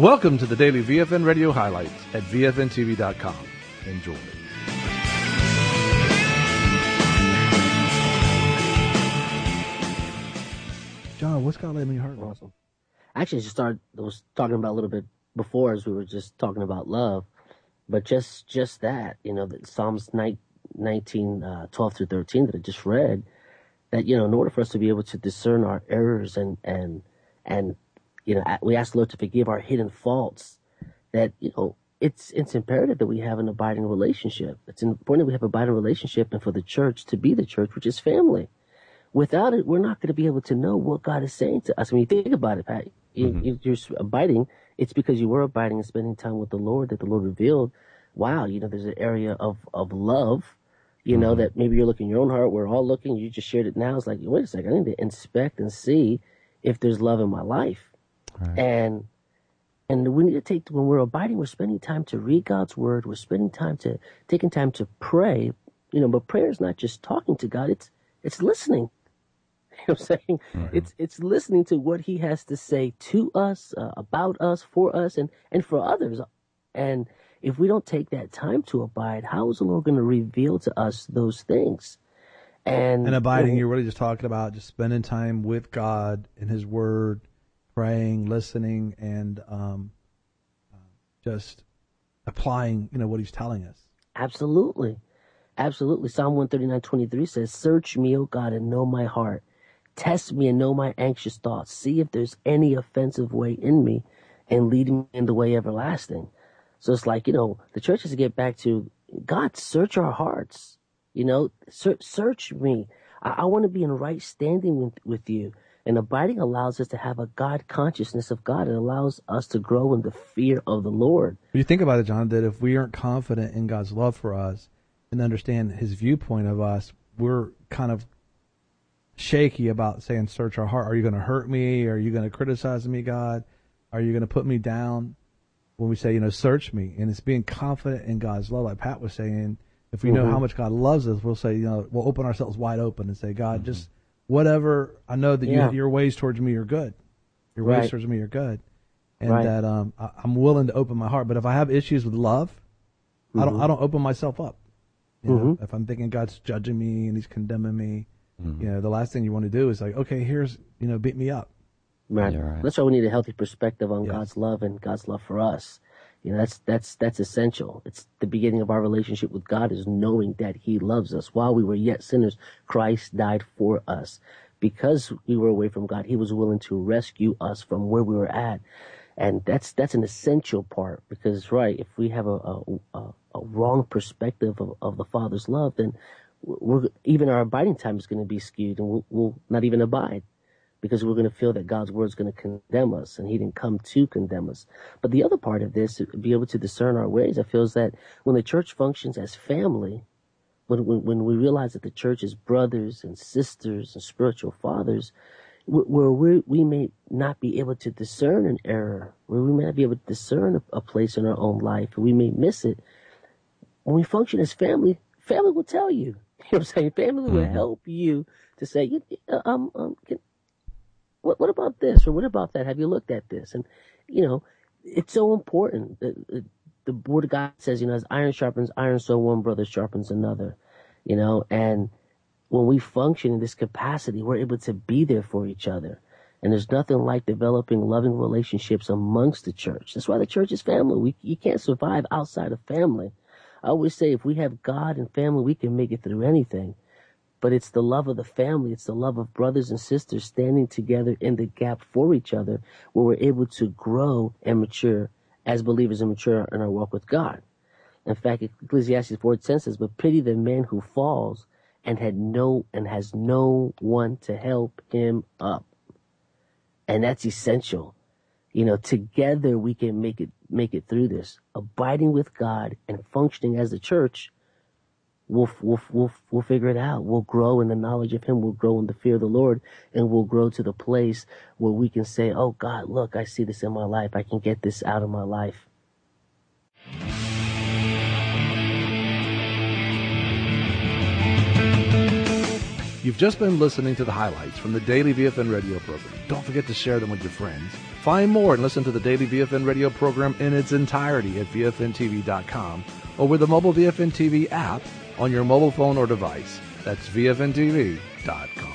Welcome to the daily VFN radio highlights at VFNTV.com. Enjoy. John, what's God laid on your heart? Awesome. Actually, I was talking about a little bit before as we were just talking about love, but just that, that Psalms 19, 12 through 13 that I just read, that, in order for us to be able to discern our errors and we ask the Lord to forgive our hidden faults, that, it's imperative that we have an abiding relationship. It's important that we have an abiding relationship and for the church to be the church, which is family. Without it, we're not going to be able to know what God is saying to us. When you think about it, Pat, you're abiding. It's because you were abiding and spending time with the Lord that the Lord revealed, wow, there's an area of love, that maybe you're looking in your own heart. We're all looking. You just shared it now. It's like, wait a second, I need to inspect and see if there's love in my life. Right. And we need to when we're abiding, we're spending time to read God's word. We're taking time to pray, but prayer is not just talking to God. It's listening. You know what I'm saying? Right. It's listening to what he has to say to us, about us, for us, and for others. And if we don't take that time to abide, how is the Lord going to reveal to us those things? And abiding, you're really just talking about just spending time with God in his word, praying, listening, and just applying, what he's telling us. Absolutely. Absolutely. Psalm 139:23 says, "Search me, O God, and know my heart. Test me and know my anxious thoughts. See if there's any offensive way in me and lead me in the way everlasting." So it's like, the church has to get back to, God, search our hearts. Search me. I want to be in right standing with you. And abiding allows us to have a God consciousness of God. It allows us to grow in the fear of the Lord. You think about it, John, that if we aren't confident in God's love for us and understand his viewpoint of us, we're kind of shaky about saying, search our heart. Are you going to hurt me? Are you going to criticize me, God? Are you going to put me down? When we say, search me. And it's being confident in God's love. Like Pat was saying, if we know how much God loves us, we'll say, we'll open ourselves wide open and say, God, just whatever. I know that your ways towards me are good. Your ways towards me are good. And that I'm willing to open my heart. But if I have issues with love, I don't open myself up. If I'm thinking God's judging me and he's condemning me, the last thing you want to do is like, okay, here's, beat me up. Right. That's why we need a healthy perspective on God's love and God's love for us. That's essential. It's the beginning of our relationship with God is knowing that he loves us. While we were yet sinners, Christ died for us. Because we were away from God, he was willing to rescue us from where we were at. And that's an essential part because, if we have a wrong perspective of the Father's love, then even our abiding time is going to be skewed and we'll not even abide because we're going to feel that God's word is going to condemn us and he didn't come to condemn us. But the other part of this, to be able to discern our ways, I feel is that when the church functions as family, when we realize that the church is brothers and sisters and spiritual fathers, where we may not be able to discern an error, where we may not be able to discern a place in our own life, and we may miss it. When we function as family will tell you. You know what I'm saying? Family will help you to say, what about this or what about that? Have you looked at this? And, it's so important. The word of God says, as iron sharpens iron, so one brother sharpens another, and when we function in this capacity, we're able to be there for each other. And there's nothing like developing loving relationships amongst the church. That's why the church is family. You can't survive outside of family. I always say if we have God and family, we can make it through anything. But it's the love of the family. It's the love of brothers and sisters standing together in the gap for each other where we're able to grow and mature as believers and mature in our walk with God. In fact, Ecclesiastes 4:10 says, "But pity the man who falls and has no one to help him up." And that's essential. Together we can make it through this. Abiding with God and functioning as the church, we'll figure it out. We'll grow in the knowledge of him. We'll grow in the fear of the Lord, and we'll grow to the place where we can say, "Oh God, look, I see this in my life. I can get this out of my life." You've just been listening to the highlights from the daily VFN radio program. Don't forget to share them with your friends. Find more and listen to the daily VFN radio program in its entirety at VFNTV.com or with the mobile VFN TV app on your mobile phone or device. That's VFNTV.com.